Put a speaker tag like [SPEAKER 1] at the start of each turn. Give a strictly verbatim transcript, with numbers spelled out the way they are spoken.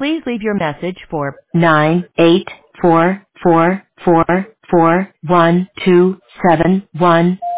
[SPEAKER 1] Please leave your message for nine eight four four four four one two seven one.